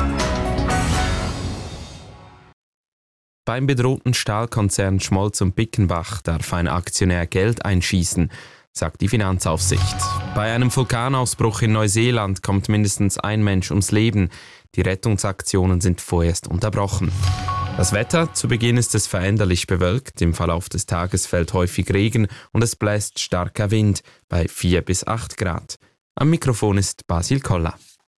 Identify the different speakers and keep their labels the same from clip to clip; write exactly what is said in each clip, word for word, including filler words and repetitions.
Speaker 1: Beim bedrohten Stahlkonzern Schmolz und Bickenbach darf ein Aktionär Geld einschießen, sagt die Finanzaufsicht. Bei einem Vulkanausbruch in Neuseeland kommt mindestens ein Mensch ums Leben. Die Rettungsaktionen sind vorerst unterbrochen. Das Wetter: Zu Beginn ist es veränderlich bewölkt, im Verlauf des Tages fällt häufig Regen und es bläst starker Wind bei vier bis acht Grad. Am Mikrofon ist Basil Koller.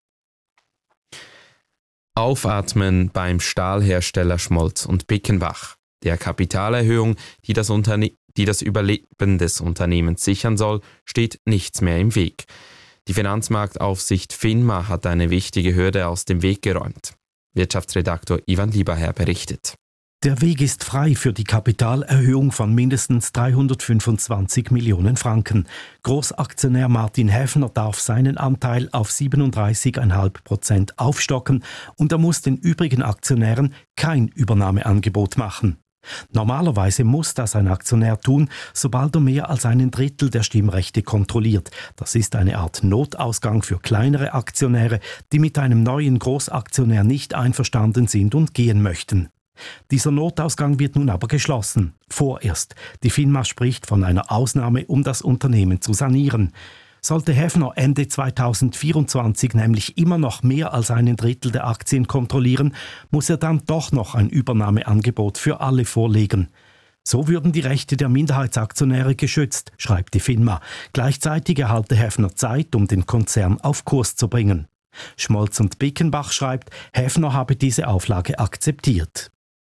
Speaker 1: Aufatmen beim Stahlhersteller Schmolz und Bickenbach. Der Kapitalerhöhung, die das, Unterne- die das Überleben des Unternehmens sichern soll, steht nichts mehr im Weg. Die Finanzmarktaufsicht FINMA hat eine wichtige Hürde aus dem Weg geräumt. Wirtschaftsredaktor Ivan Lieberherr berichtet.
Speaker 2: Der Weg ist frei für die Kapitalerhöhung von mindestens dreihundertfünfundzwanzig Millionen Franken. Großaktionär Martin Häfner darf seinen Anteil auf siebenunddreißig Komma fünf Prozent aufstocken und er muss den übrigen Aktionären kein Übernahmeangebot machen. Normalerweise muss das ein Aktionär tun, sobald er mehr als einen Drittel der Stimmrechte kontrolliert. Das ist eine Art Notausgang für kleinere Aktionäre, die mit einem neuen Großaktionär nicht einverstanden sind und gehen möchten. Dieser Notausgang wird nun aber geschlossen. Vorerst. Die FINMA spricht von einer Ausnahme, um das Unternehmen zu sanieren. Sollte Häfner Ende zweitausendvierundzwanzig nämlich immer noch mehr als einen Drittel der Aktien kontrollieren, muss er dann doch noch ein Übernahmeangebot für alle vorlegen. So würden die Rechte der Minderheitsaktionäre geschützt, schreibt die FINMA. Gleichzeitig erhalte Häfner Zeit, um den Konzern auf Kurs zu bringen. Schmolz und Bickenbach schreibt, Häfner habe diese Auflage akzeptiert.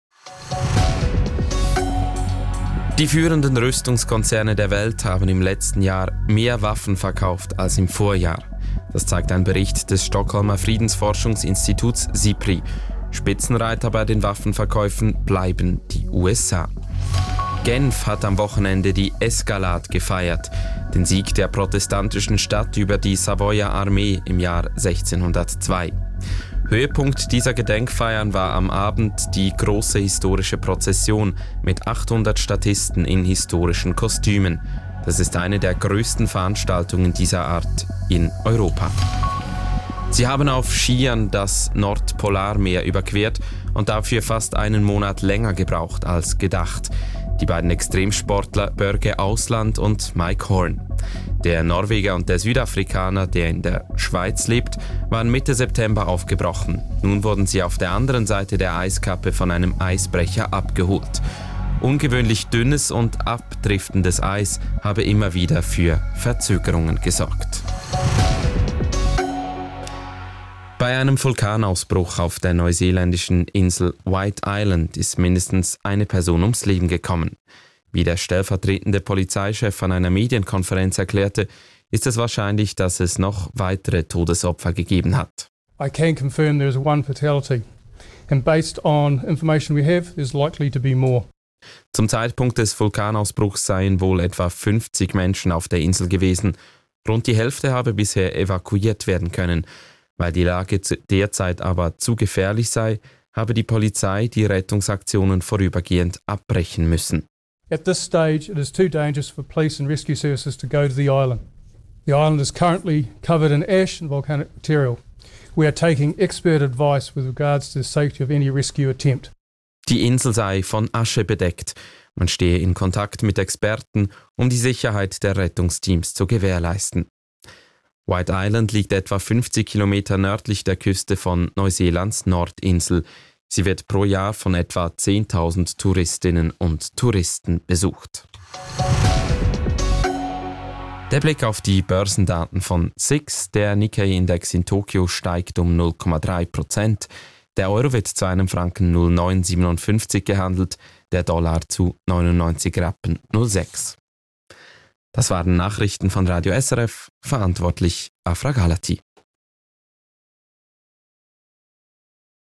Speaker 1: Die führenden Rüstungskonzerne der Welt haben im letzten Jahr mehr Waffen verkauft als im Vorjahr. Das zeigt ein Bericht des Stockholmer Friedensforschungsinstituts SIPRI. Spitzenreiter bei den Waffenverkäufen bleiben die U S A. Genf hat am Wochenende die Escalade gefeiert, den Sieg der protestantischen Stadt über die Savoyer Armee im Jahr sechzehnhundertzwei. Höhepunkt dieser Gedenkfeiern war am Abend die große historische Prozession mit achthundert Statisten in historischen Kostümen. Das ist eine der größten Veranstaltungen dieser Art in Europa. Sie haben auf Skiern das Nordpolarmeer überquert und dafür fast einen Monat länger gebraucht als gedacht. Die beiden Extremsportler Börge Ausland und Mike Horn. Der Norweger und der Südafrikaner, der in der Schweiz lebt, waren Mitte September aufgebrochen. Nun wurden sie auf der anderen Seite der Eiskappe von einem Eisbrecher abgeholt. Ungewöhnlich dünnes und abdriftendes Eis habe immer wieder für Verzögerungen gesorgt. Bei einem Vulkanausbruch auf der neuseeländischen Insel White Island ist mindestens eine Person ums Leben gekommen. Wie der stellvertretende Polizeichef an einer Medienkonferenz erklärte, ist es wahrscheinlich, dass es noch weitere Todesopfer gegeben hat.
Speaker 3: I can confirm there is one fatality, and based on information we have, there's likely to be more.
Speaker 1: Zum Zeitpunkt des Vulkanausbruchs seien wohl etwa fünfzig Menschen auf der Insel gewesen. Rund die Hälfte habe bisher evakuiert werden können. Weil die Lage derzeit aber zu gefährlich sei, habe die Polizei die Rettungsaktionen vorübergehend abbrechen müssen.
Speaker 3: At this stage, it is too dangerous for police and rescue services to go to the island. The island is currently covered in ash and volcanic material. We are taking expert advice with regards to the safety of any rescue attempt.
Speaker 1: Die Insel sei von Asche bedeckt. Man stehe in Kontakt mit Experten, um die Sicherheit der Rettungsteams zu gewährleisten. White Island liegt etwa fünfzig Kilometer nördlich der Küste von Neuseelands Nordinsel. Sie wird pro Jahr von etwa zehntausend Touristinnen und Touristen besucht. Der Blick auf die Börsendaten von S I X. Der Nikkei-Index in Tokio steigt um null Komma drei Prozent. Der Euro wird zu einem Franken null Komma neun siebenundfünfzig gehandelt, der Dollar zu neunundneunzig Rappen null Komma sechs. Das waren Nachrichten von Radio S R F, verantwortlich Afra Galati.